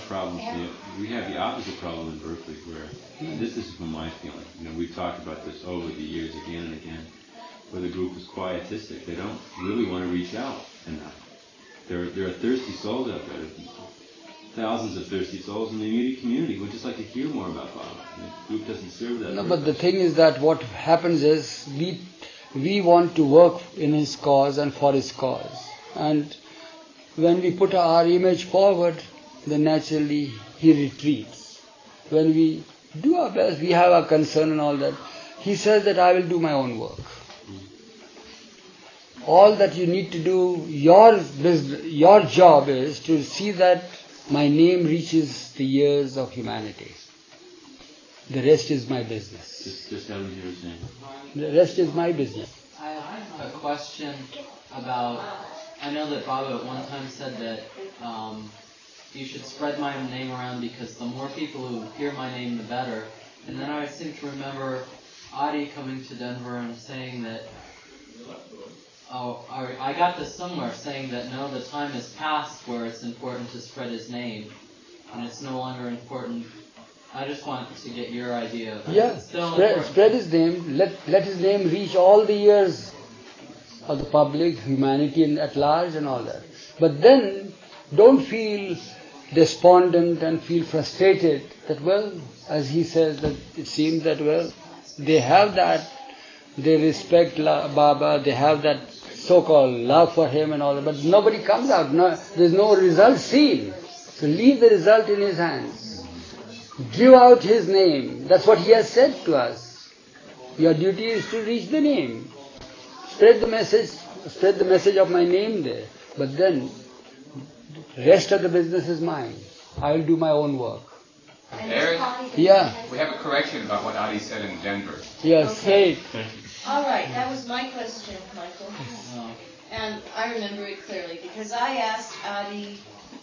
problems. We have the opposite problem in Berkeley, where this is from my feeling. We've talked about this over the years again and again, where the group is quietistic. They don't really want to reach out enough. There are thirsty souls out there, thousands of thirsty souls in the immediate community who would just like to hear more about Baba. The group doesn't serve that. No, but the thing is that what happens is we want to work in his cause and for his cause. And when we put our image forward, then naturally he retreats. When we do our best, we have our concern and all that, he says that I will do my own work. All that you need to do, your job is to see that my name reaches the ears of humanity. The rest is my business. Just having here saying. The rest is my business. I have a question about, I know that Baba at one time said that you should spread my name around because the more people who hear my name, the better. And then I seem to remember Adi coming to Denver and saying that, I got this somewhere, saying that no, the time has passed where it's important to spread his name, and it's no longer important. I just want to get your idea of it. Yeah, spread his name, let his name reach all the ears of the public, humanity and at large and all that. But then, don't feel despondent and feel frustrated that, well, as he says, that it seems that, well, they have that, they respect Baba, they have that so-called love for him and all that, but nobody comes out, there's no result seen. So leave the result in his hands. Give out his name. That's what he has said to us. Your duty is to reach the name. Spread the message of my name there. But then, rest of the business is mine. I will do my own work. Eric? Yeah. We have a correction about what Adi said in Denver. Yes, say it. All right, that was my question, Michael. And I remember it clearly because I asked Adi,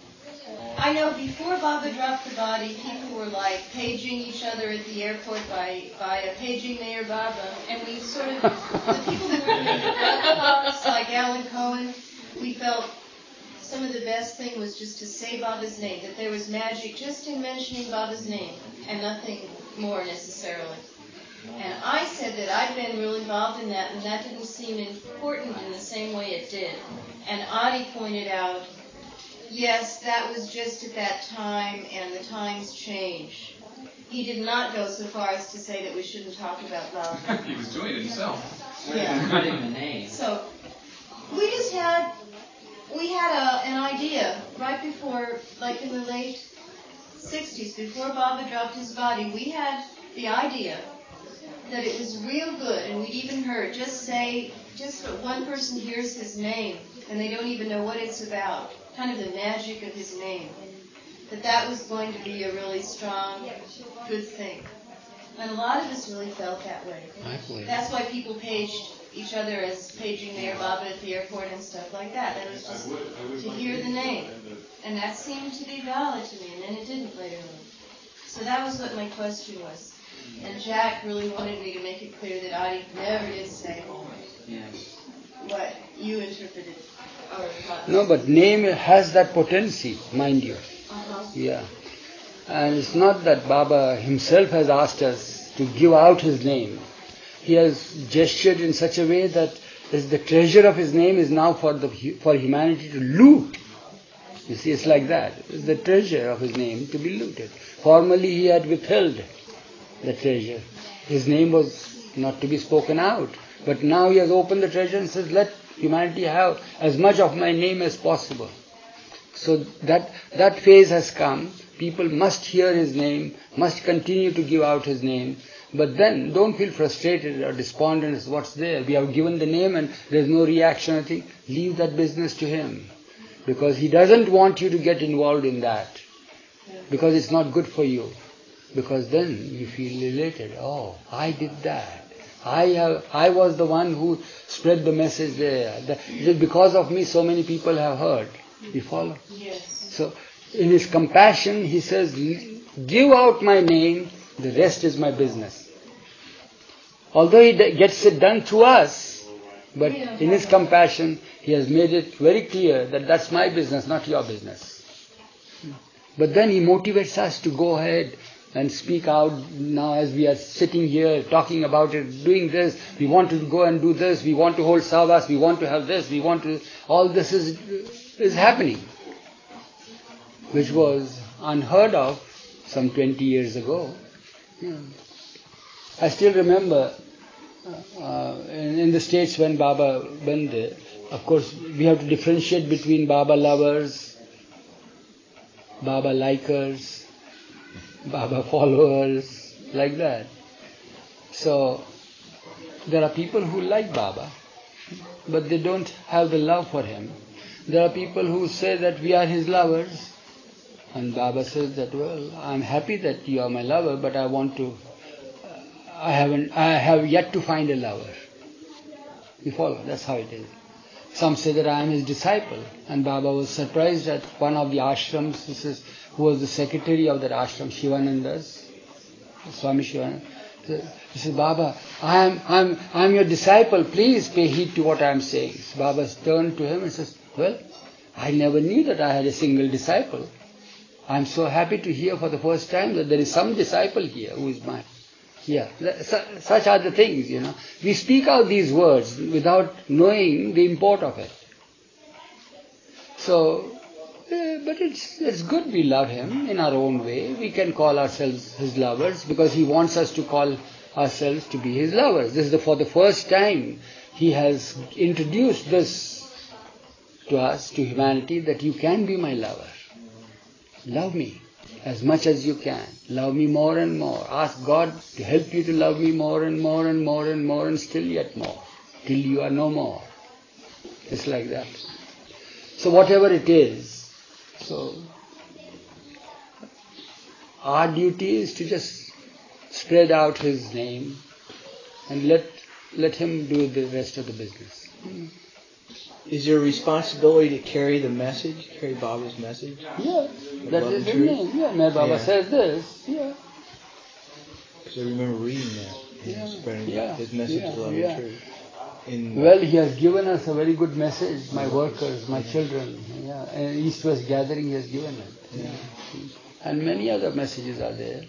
I know before Baba dropped the body, people were like paging each other at the airport by a paging Mayor Baba, and we sort of, the people who were in the box, like Alan Cohen, we felt some of the best thing was just to say Baba's name, that there was magic just in mentioning Baba's name, and nothing more necessarily. And I said that I'd been real involved in that, and that didn't seem important in the same way it did. And Adi pointed out, yes, that was just at that time, and the times change. He did not go so far as to say that we shouldn't talk about love. He was doing it himself. Yeah. Spreading the name. So, we had an idea right before, like in the late 60s, before Baba dropped his body, we had the idea that it was real good, and we'd even heard, just that one person hears his name, and they don't even know what it's about, kind of the magic of his name, that was going to be a really strong, good thing. And a lot of us really felt that way. That's why people paged each other as paging Mayor Baba at the airport and stuff like that. That was just to hear the name. And that seemed to be valid to me, and then it didn't later on. So that was what my question was. And Jack really wanted me to make it clear that Adi never did say what you interpreted. No, but name has that potency, mind you. Yeah. And it's not that Baba himself has asked us to give out his name. He has gestured in such a way that the treasure of his name is now for humanity to loot. You see, it's like that. It's the treasure of his name to be looted. Formerly he had withheld the treasure. His name was not to be spoken out. But now he has opened the treasure and says, let humanity have as much of my name as possible. So that phase has come. People must hear his name, must continue to give out his name. But then don't feel frustrated or despondent as what's there. We have given the name and there's no reaction. I think leave that business to him. Because he doesn't want you to get involved in that. Because it's not good for you. Because then you feel elated. Oh, I did that. I was the one who spread the message there. Because of me, so many people have heard. You follow? Yes. So, in his compassion, he says, give out my name, the rest is my business. Although he gets it done through us, but in his compassion, he has made it very clear that that's my business, not your business. But then he motivates us to go ahead and speak out now as we are sitting here talking about it, doing this. We want to go and do this. We want to hold savas. We want to have this. We want to... All this is happening, which was unheard of some 20 years ago. Yeah. I still remember in the States when Baba went there, of course, we have to differentiate between Baba lovers, Baba likers, Baba followers, like that. So, there are people who like Baba, but they don't have the love for him. There are people who say that we are his lovers, and Baba says that, well, I'm happy that you are my lover, but I have yet to find a lover. You follow? That's how it is. Some say that I am his disciple, and Baba was surprised at one of the ashrams. He says, who was the secretary of that ashram, Shivananda's, Swami Shivananda. He says, Baba, I'm your disciple. Please pay heed to what I am saying. So Baba turned to him and says, well, I never knew that I had a single disciple. I'm so happy to hear for the first time that there is some disciple here who is mine. Yeah, such are the things, We speak out these words without knowing the import of it. So, but it's good we love him in our own way. We can call ourselves his lovers because he wants us to call ourselves to be his lovers. This is for the first time he has introduced this to us, to humanity, that you can be my lover. Love me as much as you can. Love me more and more. Ask God to help you to love me more and more and more and more and still yet more, till you are no more. It's like that. So whatever it is, so our duty is to just spread out his name and let him do the rest of the business. Is there a responsibility to carry the message, carry Baba's message? Yeah, that is his name. Yeah, Baba says this. Yeah. Because I remember reading that. Spreading his message of love and truth. Well, he has given us a very good message, my workers, my children. Yeah, and East-West gathering he has given it. Yeah. And many other messages are there.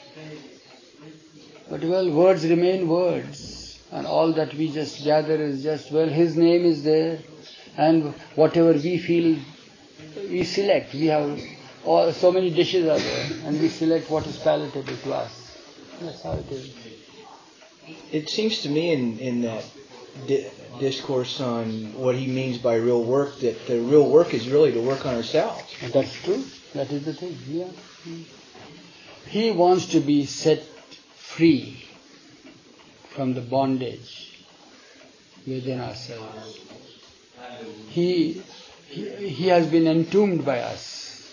But words remain words. And all that we just gather is just, his name is there. And whatever we feel, we select. We have so many dishes are there. And we select what is palatable to us. That's how it is. It seems to me in that discourse on what he means by real work, that the real work is really to work on ourselves. That's true. That is the thing. Yeah. He wants to be set free from the bondage within ourselves. He has been entombed by us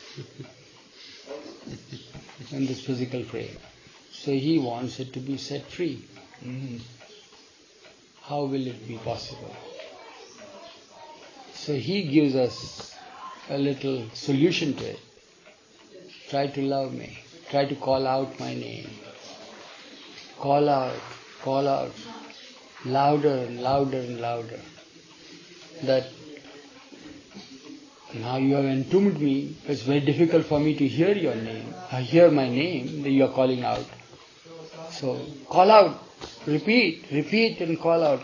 in this physical frame. So he wants it to be set free. Mm-hmm. How will it be possible? So he gives us a little solution to it. Try to love me. Try to call out my name. Call out, louder and louder and louder. That now you have entombed me, it's very difficult for me to hear your name. I hear my name that you are calling out. So call out, repeat and call out.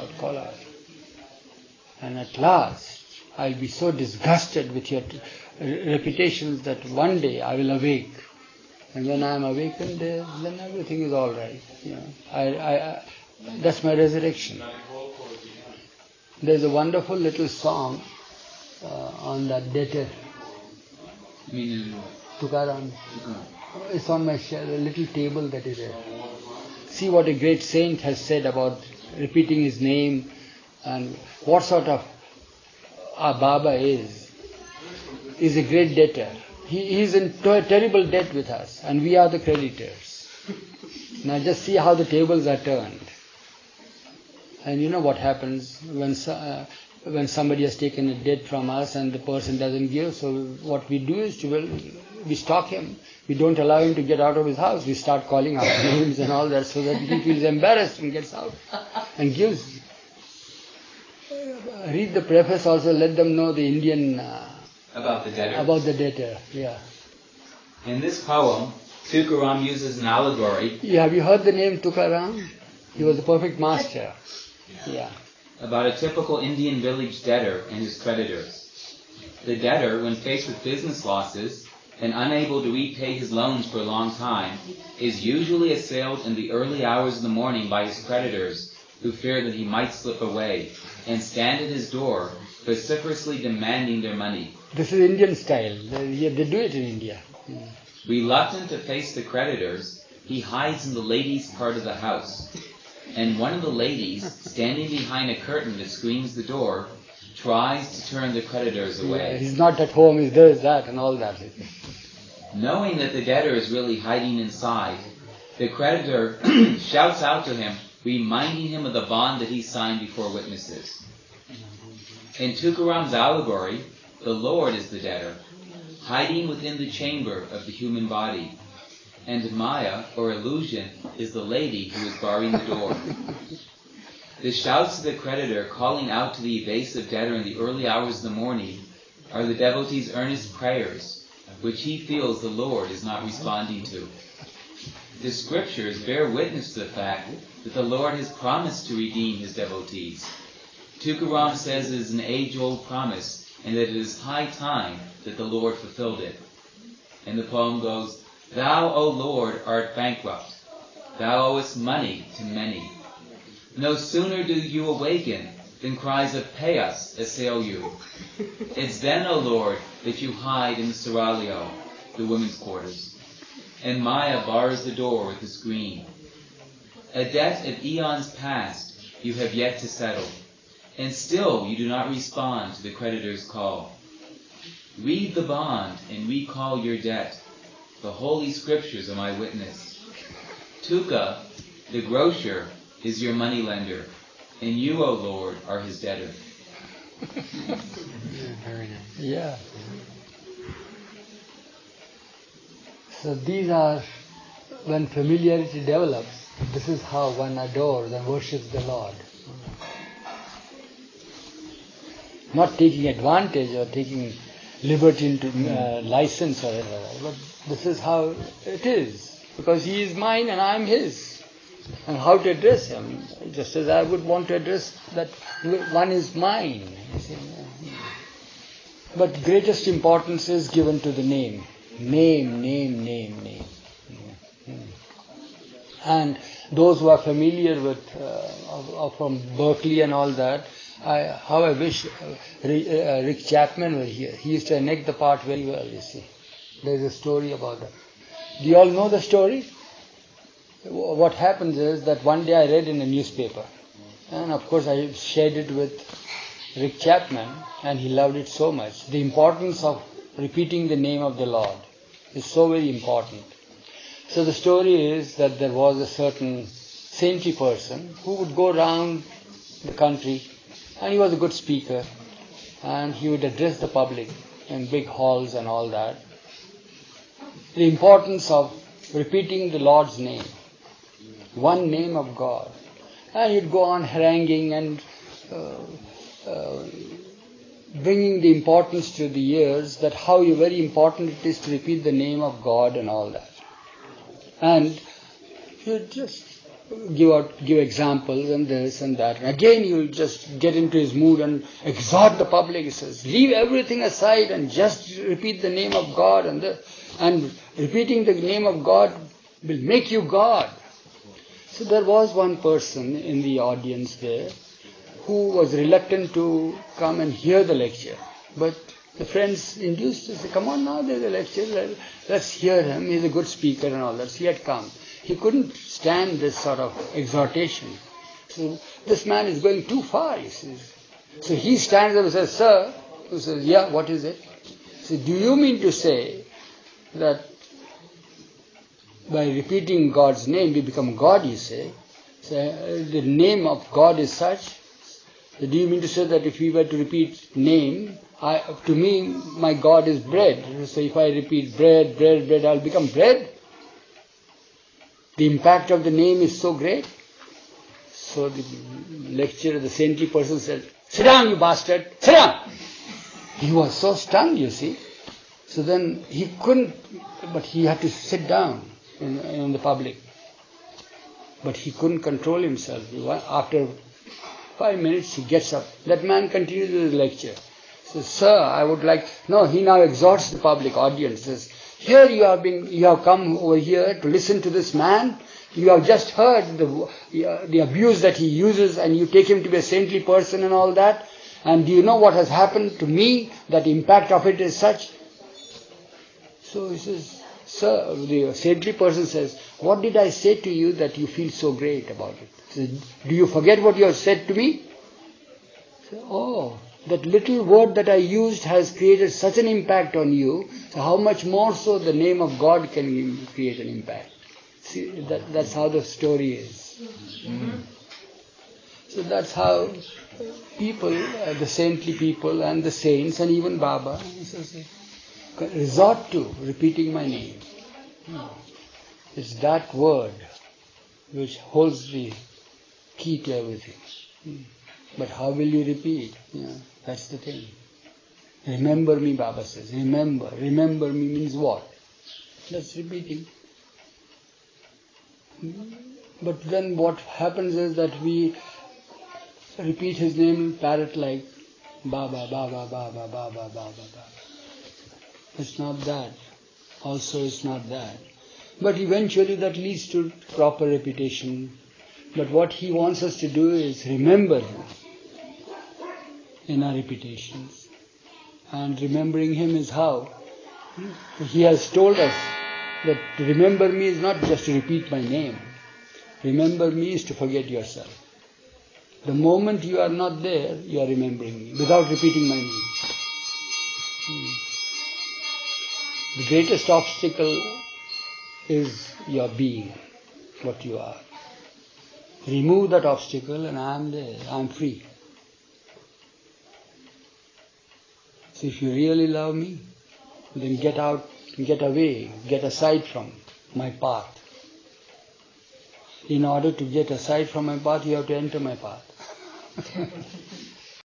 And at last, I'll be so disgusted with your repetitions that one day I will awake. And when I am awakened, then everything is all right. That's my resurrection. There's a wonderful little song on that debtor. Tukaram. It's on my shelf, a little table that is there. See what a great saint has said about repeating his name and what sort of Baba is a great debtor. He is in terrible debt with us and we are the creditors. Now just see how the tables are turned. And you know what happens when somebody has taken a debt from us and the person doesn't give. So what we do is we stalk him. We don't allow him to get out of his house. We start calling out names and all that so that he feels embarrassed and gets out and gives. Read the preface also. Let them know the Indian about the debtor. About the debtor, yeah. In this poem, Tukaram uses an allegory Have you heard the name Tukaram? He was a perfect master. Yeah. about a typical Indian village debtor and his creditors. The debtor, when faced with business losses and unable to repay his loans for a long time, is usually assailed in the early hours of the morning by his creditors, who fear that he might slip away, and stand at his door, vociferously demanding their money. This is Indian style. They do it in India. Reluctant to face the creditors, he hides in the ladies' part of the house. And one of the ladies, standing behind a curtain that screens the door, tries to turn the creditors away. He's not at home, he's this, that, and all that. Knowing that the debtor is really hiding inside, the creditor shouts out to him, reminding him of the bond that he signed before witnesses. In Tukaram's allegory, the Lord is the debtor, hiding within the chamber of the human body, and Maya, or illusion, is the lady who is barring the door. The shouts of the creditor calling out to the evasive debtor in the early hours of the morning are the devotee's earnest prayers, which he feels the Lord is not responding to. The scriptures bear witness to the fact that the Lord has promised to redeem his devotees. Tukaram says it is an age-old promise, and that it is high time that the Lord fulfilled it. And the poem goes, "Thou, O Lord, art bankrupt. Thou owest money to many. No sooner do you awaken than cries of pay us assail you. It's then, O Lord, that you hide in the seraglio, the women's quarters. And Maya bars the door with a screen. A debt of eons past you have yet to settle, and still you do not respond to the creditor's call. Read the bond and recall your debt. The holy scriptures are my witness. Tuka, the grocer, is your moneylender, and you, O Lord, are his debtor." Very nice. Yeah. So these are, when familiarity develops, this is how one adores and worships the Lord. Not taking advantage or taking liberty into license or whatever, but this is how it is. Because he is mine and I am his. And how to address him, just as I would want to address that one is mine. But greatest importance is given to the name. Name. And those who are familiar with from Berkeley and all that, how I wish Rick Chapman were here. He used to enact the part very well, you see. There's a story about that. Do you all know the story? What happens is that one day I read in a newspaper, and of course I shared it with Rick Chapman, and he loved it so much. The importance of repeating the name of the Lord is so very important. So the story is that there was a certain saintly person who would go around the country, and he was a good speaker, and he would address the public in big halls and all that. The importance of repeating the Lord's name, one name of God. And he'd go on haranguing and bringing the importance to the ears that how very important it is to repeat the name of God and all that. And he'd just give examples and this and that. And again he will just get into his mood and exhort the public. He says, leave everything aside and just repeat the name of God. And repeating the name of God will make you God. So there was one person in the audience there who was reluctant to come and hear the lecture. But the friends induced to say, come on now, there's a lecture, let's hear him, he's a good speaker and all that. So he had come. He couldn't stand this sort of exhortation. So this man is going too far, he says. So he stands up and says, sir, he says, yeah, what is it? So do you mean to say that by repeating God's name, we become God, you say? So the name of God is such. So do you mean to say that if we were to repeat name, to me, my God is bread. So if I repeat bread, I'll become bread? The impact of the name is so great. So the lecturer, the saintly person said, sit down, you bastard, sit down. He was so stunned, you see. So then he couldn't, but he had to sit down in the public. But he couldn't control himself. After 5 minutes, he gets up. That man continues his lecture. Says, "Sir, I would like..." No, he now exhorts the public audience. Says, "Here you have come over here to listen to this man. You have just heard the abuse that he uses, and you take him to be a saintly person and all that. And do you know what has happened to me? That impact of it is such." So he says, "Sir," the saintly person says, "What did I say to you that you feel so great about it?" He says, "Do you forget what you have said to me?" He says, "Oh, that little word that I used has created such an impact on you, so how much more so the name of God can create an impact." See, that's how the story is. So that's how people, the saintly people and the saints and even Baba, resort to repeating my name. It's that word which holds the key to everything. But how will you repeat? That's the thing. Remember me, Baba says. Remember. Remember me means what? That's repeating. But then what happens is that we repeat his name parrot-like. Baba, Baba, Baba, Baba, Baba, Baba. It's not that. Also it's not that. But eventually that leads to proper repetition. But what he wants us to do is remember him in our repetitions. And remembering him is how? He has told us that to remember me is not just to repeat my name. Remember me is to forget yourself. The moment you are not there, you are remembering me without repeating my name. The greatest obstacle is your being, what you are. Remove that obstacle and I am there, I am free. So if you really love me, then get out, get away, get aside from my path. In order to get aside from my path, you have to enter my path.